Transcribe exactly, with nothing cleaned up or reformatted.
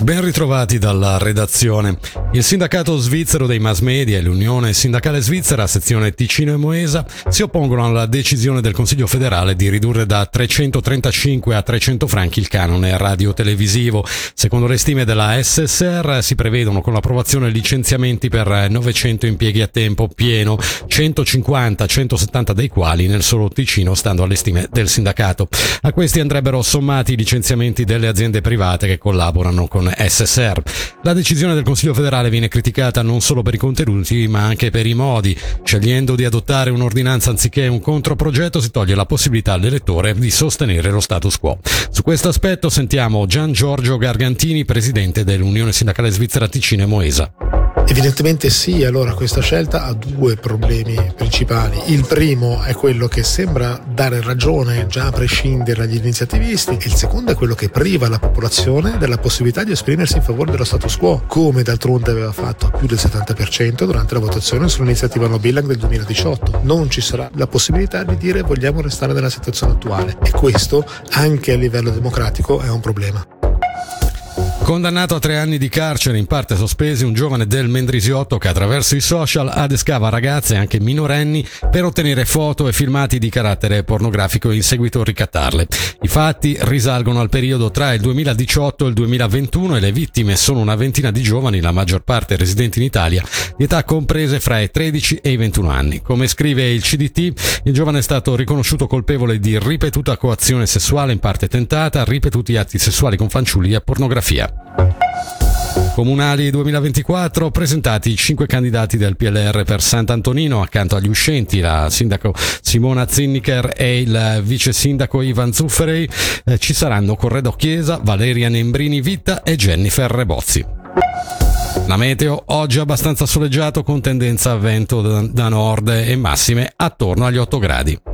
Ben ritrovati dalla redazione. Il sindacato svizzero dei mass media e l'Unione Sindacale Svizzera, sezione Ticino e Moesa, si oppongono alla decisione del Consiglio federale di ridurre da trecentotrentacinque a trecento franchi il canone radio-televisivo. Secondo le stime della S S R si prevedono con l'approvazione licenziamenti per novecento impieghi a tempo pieno, centocinquanta centosettanta dei quali nel solo Ticino, stando alle stime del sindacato. A questi andrebbero sommati i licenziamenti delle aziende private che collaborano con S S R. La decisione del Consiglio federale viene criticata non solo per i contenuti ma anche per i modi. Scegliendo di adottare un'ordinanza anziché un controprogetto si toglie la possibilità all'elettore di sostenere lo status quo. Su questo aspetto sentiamo Gian Giorgio Gargantini, presidente dell'Unione Sindacale Svizzera Ticino e Moesa. Evidentemente sì, allora questa scelta ha due problemi principali. Il primo è quello che sembra dare ragione già a prescindere agli iniziativisti, e il secondo è quello che priva la popolazione della possibilità di esprimersi in favore dello status quo, come d'altronde aveva fatto a più del settanta per cento durante la votazione sull'iniziativa No Billing del duemiladiciotto. Non ci sarà la possibilità di dire vogliamo restare nella situazione attuale, e questo anche a livello democratico è un problema. Condannato a tre anni di carcere, in parte sospesi, un giovane del Mendrisiotto che attraverso i social adescava ragazze, anche minorenni, per ottenere foto e filmati di carattere pornografico e in seguito ricattarle. I fatti risalgono al periodo tra il duemiladiciotto e il duemilaventuno e le vittime sono una ventina di giovani, la maggior parte residenti in Italia, di età comprese fra i tredici e i ventuno anni. Come scrive il C D T, il giovane è stato riconosciuto colpevole di ripetuta coazione sessuale in parte tentata, ripetuti atti sessuali con fanciulli e pornografia. Comunali duemilaventiquattro, presentati i cinque candidati del P L R per Sant'Antonino, accanto agli uscenti la sindaco Simona Zinnicher e il vice sindaco Ivan Zufferei. Eh, ci saranno Corredo Chiesa, Valeria Nembrini Vitta e Jennifer Rebozzi. La meteo oggi abbastanza soleggiato con tendenza a vento da, da nord e massime attorno agli otto gradi.